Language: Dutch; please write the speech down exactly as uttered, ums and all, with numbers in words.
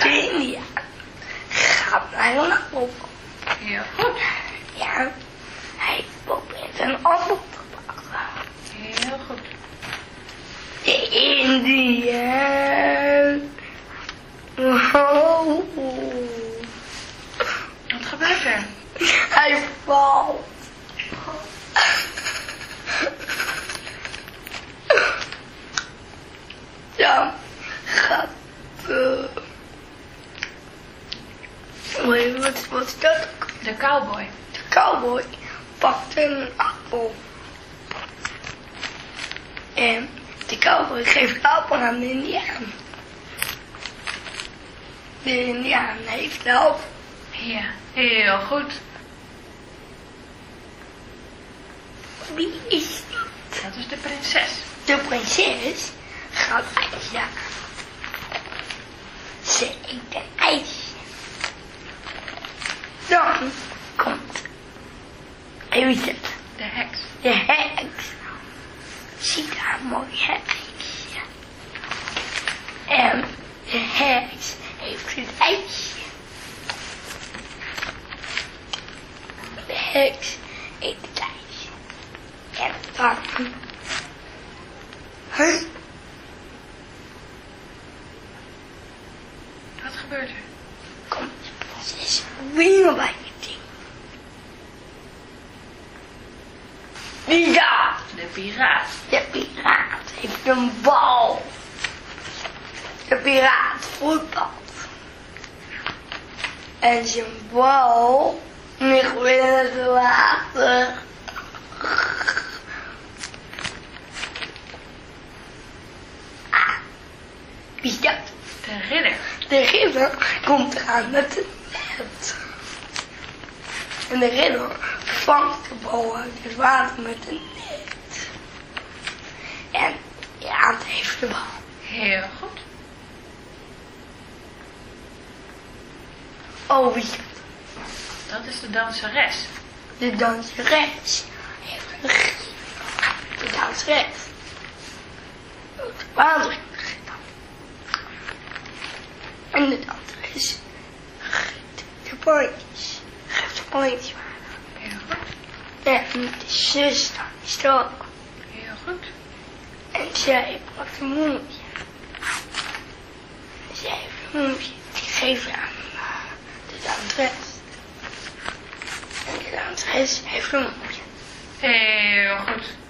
De Indiaan gaat naar een appel. Heel goed. Ja, hij probeert een appel te pakken. Heel goed. De Indiaan. Oh. Wat gebeurt er? Hij valt. Dan gaat de... Wait, wat, wat is dat? De cowboy. De cowboy pakt een appel. En de cowboy geeft de appel aan de Indiaan. De Indiaan heeft de appel. Ja, heel goed. Wie is dit? Dat is de prinses. De prinses gaat ijsje halen. Ze eet een ijsje. Dan komt, wie is het? De heks. De heks. Ziet haar mooi ijsje. En de heks heeft het ijsje. De heks eet het ijsje. En dan... Huh? Wat gebeurt er? Komt de prinses weer bij het ding. Wie dat? De piraat. De piraat heeft een bal. De piraat voetbalt. En zijn bal ligt weer in het water. Ah, wie is dat? De ridder. De ridder komt eraan met het net. En de ridder vangt de bal uit het water met een net. En ja, het heeft de bal. Heel goed. Oh, wie is dat? Dat is de danseres. De danseres heeft een giet. De danseres. Het water in de giet. En de danseres giet de plantjes. Geeft de plantjes water. Heel goed. En de zus dan is er ook. Heel goed. En zij pakt een moempje. Zij heeft een moempje. Die geeft aan uh, de danseres. En de danseres heeft een moempje. Heel goed.